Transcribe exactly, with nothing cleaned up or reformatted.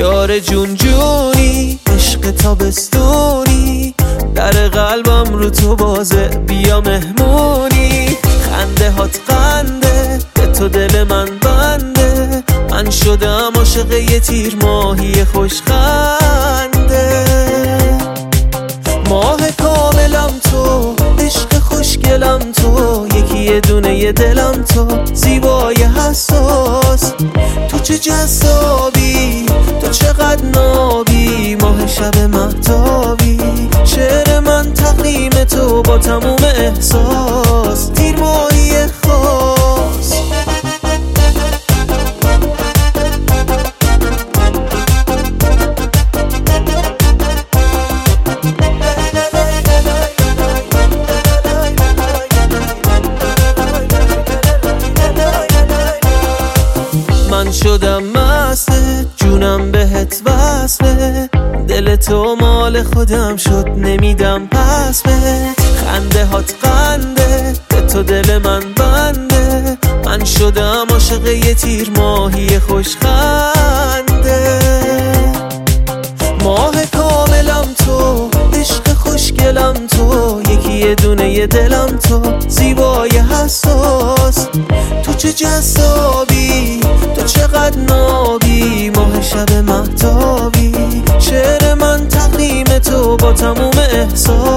یار جون جونی، عشق تابستونی، در قلبم رو تو بازه، بیا مهمونی. خنده هات قنده، به تو دل من بنده، من شدم عاشق یه تیر ماهی خوشخنده. ماه کاملم تو، عشق خوشگلم تو، یکی یه دونه یه دلم تو، زیبای حساس. تو چه جذابی، تو چقدر نابی، ماه شب مهتابی. شعر من تقدیم تو با تموم احساس، تیر ماهی خاص. من شدم مسته، جونم بهت وصله، دل تو مال خودم شد نمیدم پس بهت. خنده هات قنده، به تو دل من بنده، من شدم عاشق یه تیر ماهی خوشخنده. ماه کاملم تو، عشق خوشگلم تو، یکی یه دونه یه دلم تو، زیبای حساس. تو چه جذابی، تو چقدر نابی، ماه شب مهتابی. شعر من تقدیم تو با تموم احساس.